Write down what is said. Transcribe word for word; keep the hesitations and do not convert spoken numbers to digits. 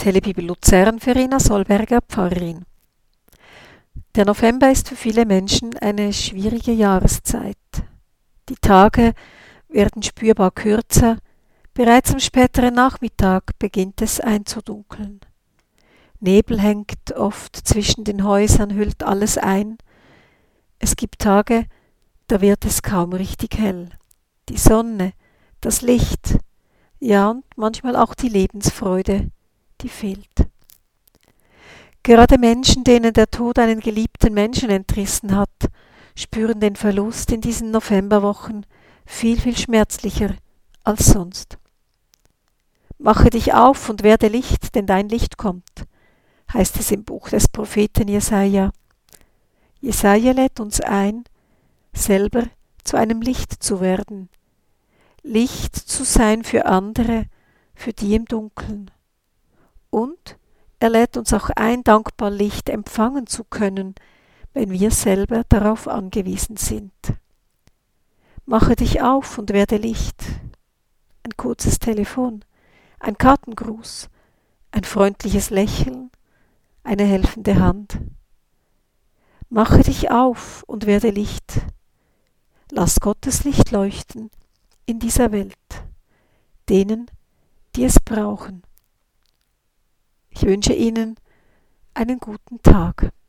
Telebibel Luzern, Verena Solberger, Pfarrerin. Der November ist für viele Menschen eine schwierige Jahreszeit. Die Tage werden spürbar kürzer, bereits am späteren Nachmittag beginnt es einzudunkeln. Nebel hängt oft zwischen den Häusern, hüllt alles ein. Es gibt Tage, da wird es kaum richtig hell. Die Sonne, das Licht, ja und manchmal auch die Lebensfreude, die fehlt. Gerade Menschen, denen der Tod einen geliebten Menschen entrissen hat, spüren den Verlust in diesen Novemberwochen viel, viel schmerzlicher als sonst. Mache dich auf und werde Licht, denn dein Licht kommt, heißt es im Buch des Propheten Jesaja. Jesaja lädt uns ein, selber zu einem Licht zu werden, Licht zu sein für andere, für die im Dunkeln. Und er lädt uns auch ein, dankbar Licht empfangen zu können, wenn wir selber darauf angewiesen sind. Mache dich auf und werde Licht. Ein kurzes Telefon, ein Kartengruß, ein freundliches Lächeln, eine helfende Hand. Mache dich auf und werde Licht. Lass Gottes Licht leuchten in dieser Welt, denen, die es brauchen. Ich wünsche Ihnen einen guten Tag.